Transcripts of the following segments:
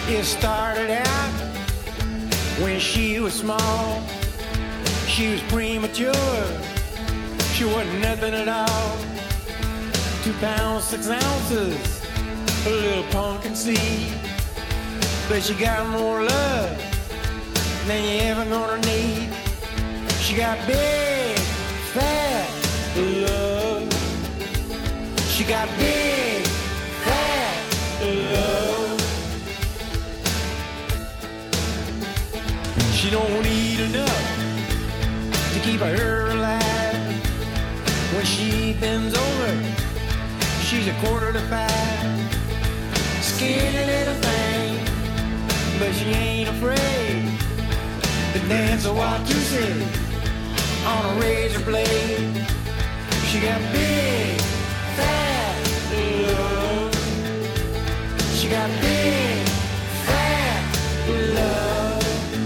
It started out when she was small. She was premature. She wasn't nothing at all. 2 pounds, 6 ounces, a little pumpkin seed. But she got more love than you ever gonna need. She got big, fat love. She got big, fat love. She don't eat enough to keep her alive. When she bends over, she's 4:45. Skinny little thing, but she ain't afraid to dance a watusi on a razor blade. She got big, fat love. She got big, fat love.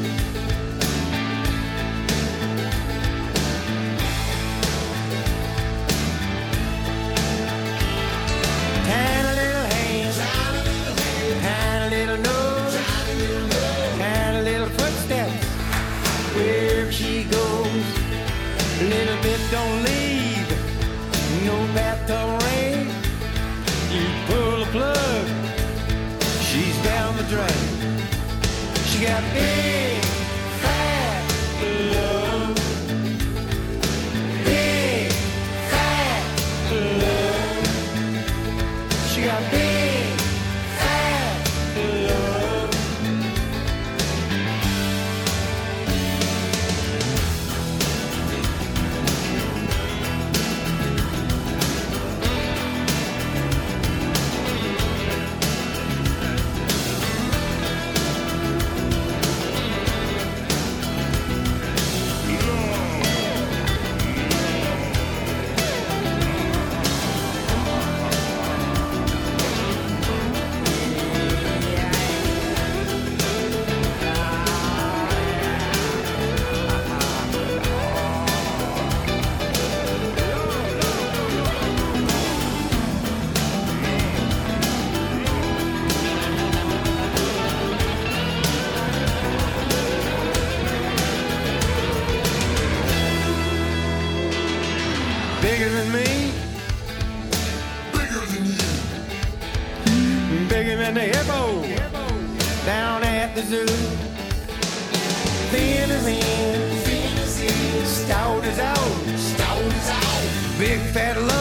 Tiny little hands, tiny little nose, tiny little footsteps. Wherever she goes, a little bit don't leave. No bathtub rain. You pull the plug, she's down the drain. She got big, fat love. Big, fat love. She got big, fat love. Bigger than me, Bigger than you. bigger than the hippo down at the zoo. Thin as in, stout as out, Stout as out. big fat love.